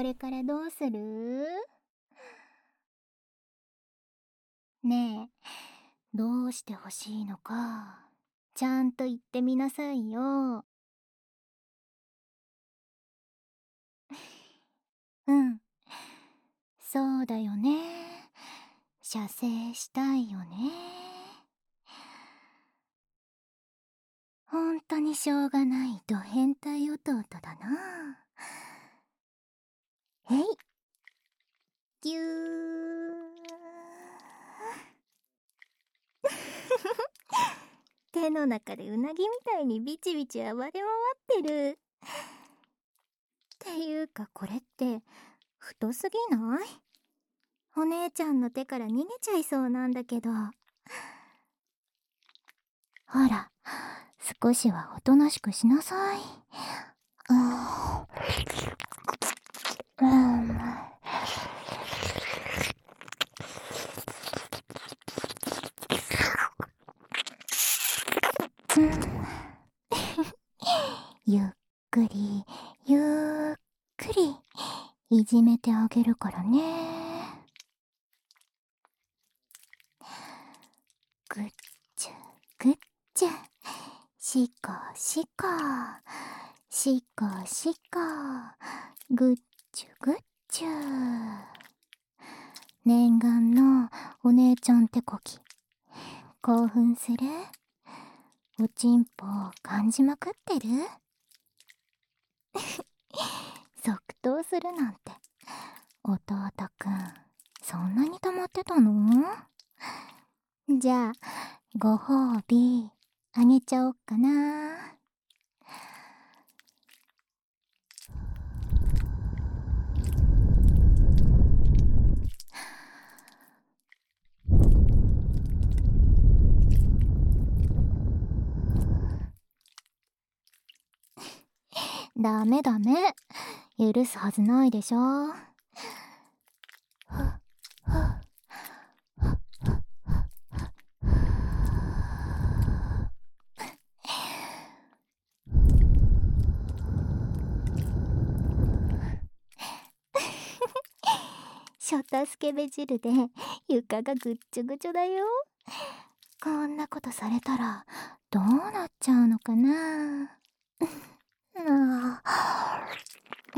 れからどうする？ねえ、どうしてほしいのか、ちゃんと言ってみなさいよ。うん、そうだよね。射精したいよね。ほんとにしょうがないド変態弟だな。えい、ぎゅー。手の中でうなぎみたいにビチビチ暴れ回ってる。っていうかこれって太すぎない？お姉ちゃんの手から逃げちゃいそうなんだけど。ほら、少しはおとなしくしなさい。うん。ゆっくりゆっくりいじめてあげるからね。ぐっちゅぐっちゅ、しこしこしこしこ、ぐっちゅぐっちゅ。念願のお姉ちゃん手こき興奮する？おちんぽ感じまくってる？即答するなんて弟くんそんなに溜まってたの？じゃあご褒美あげちゃおっかな。ダメダメ、許すはずないでしょ。ショタスケベ汁で床がぐっちょぐちょだよ。こんなことされたらどうなっちゃうのかな。うん、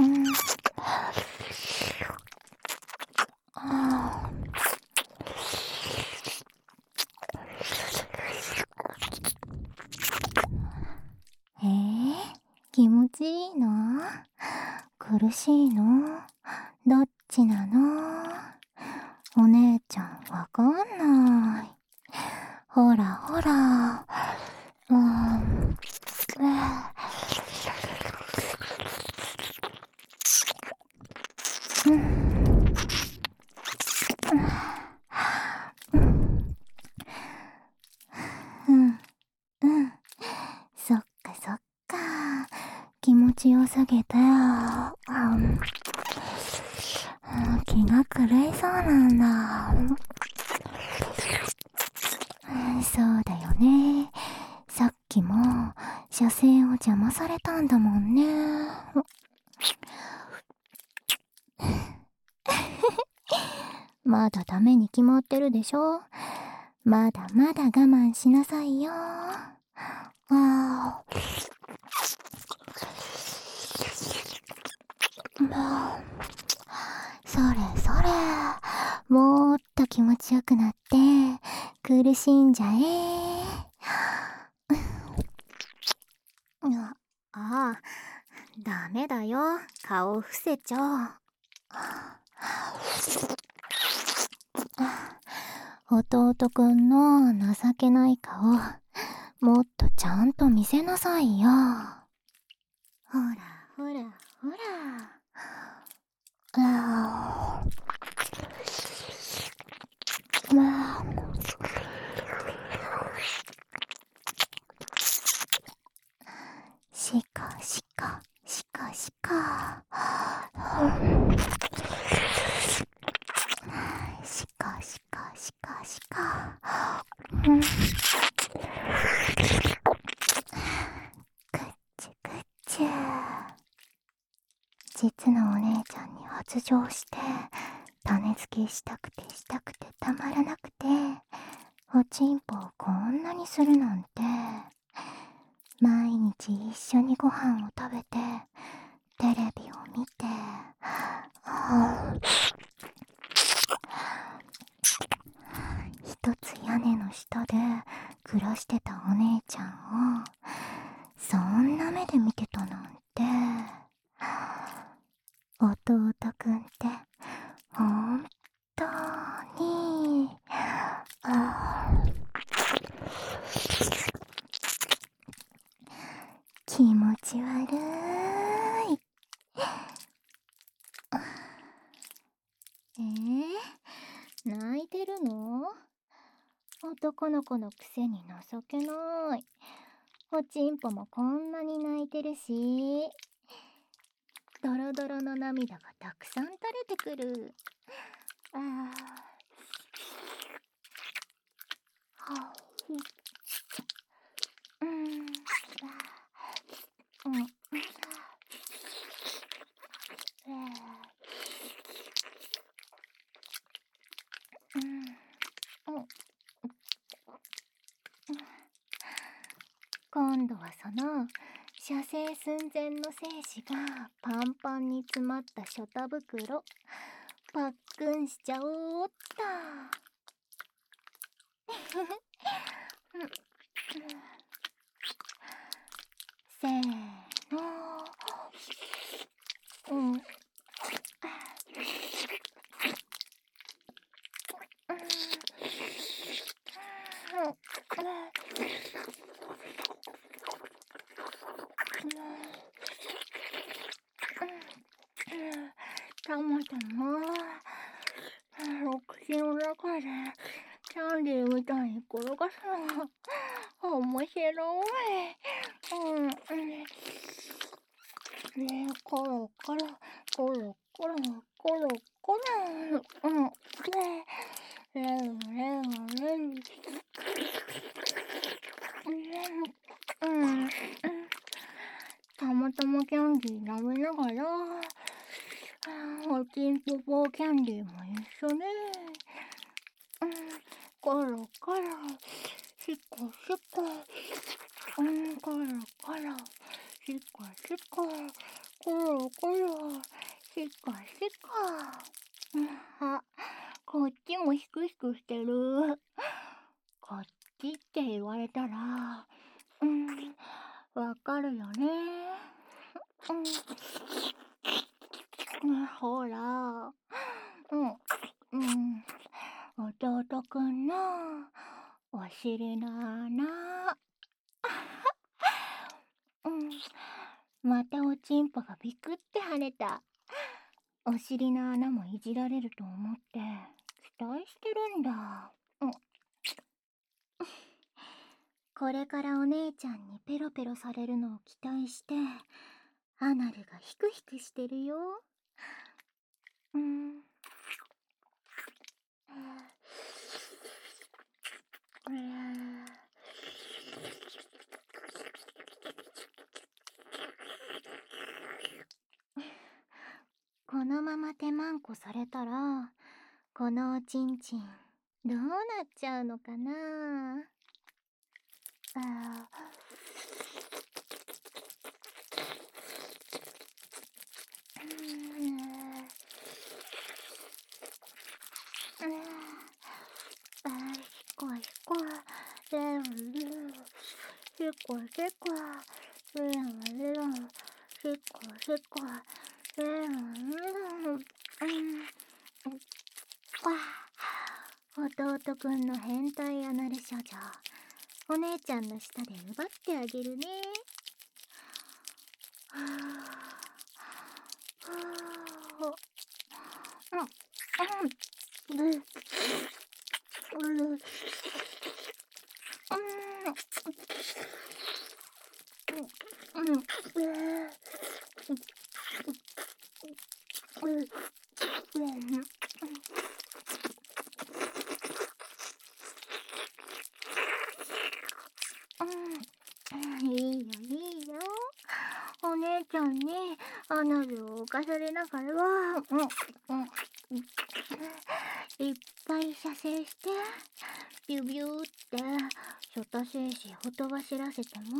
気持ちいいの？苦しいの？どっちなの？お姉ちゃんわかんない。ほらほら。そっかそっか。気持ちよさげて、気が狂いそうなんだ。そうだよね。さっきも射精を邪魔されたんだもんね。まだダメに決まってるでしょ。まだまだ我慢しなさいよ。それそれ、もっと気持ちよくなって苦しんじゃえ。ああ、ダメだよ、顔伏せちゃう。弟くんの情けない顔もっとちゃんと見せなさいよ。ほらほらほら。しかしかしかしか。しかしかしかしか。ぐっちゅぐっちゅ。実のお姉ちゃんには発情して、種付けしたくてたまらなくて、おちんぽをこんなにするなんて。毎日一緒にご飯を食べて、テレビを見て、一つ屋根の下で暮らしてたお姉ちゃんをそんな目で見てたなんて。弟くんって本当に気持ち悪い。泣いてるの？男の子のくせに情けない。おちんぽもこんなに泣いてるし、ドロドロの涙がたくさん垂れてくる。今度はその射精寸前の精子がパンパンに詰まったショタ袋パックンしちゃおうっと。せーの。たまたまお口の中でキャンディーみたいに転がすのが面白い。コロコロコロコロコロコロ。レロレロレロ。たまたまキャンディー舐めながらおちんぽぽキャンディーも一緒にコロコロシコシココロコロシコシココロコロシコシコ。あ、こっちもシクシクしてる。こっちって言われたらわかるよね。ほら、弟くんのお尻の穴。またおちんぽがビクって跳ねた。お尻の穴もいじられると思って期待してるんだ。これからお姉ちゃんにペロペロされるのを期待してアナルがヒクヒクしてるよ。このまま手まんこされたらこのおちんちんどうなっちゃうのかな。シコシコレロレロシコシコレロレロシコシコレロレロ。弟くんの変態アナル少女、お姉ちゃんの舌で奪ってあげるね。いいよいいよ。お姉ちゃんにアナルを犯されながらは、いっぱい射精して、ビュビューって初多精子ほとばしらせても、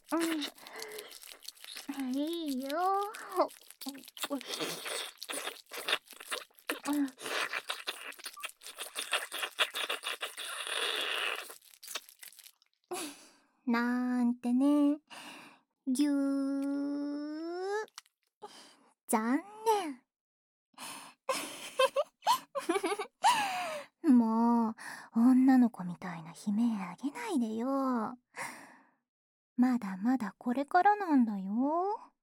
いいよ。なんてね。ぎゅー。残念。もう、女の子みたいな悲鳴あげないでよ。まだまだこれからなんだよ。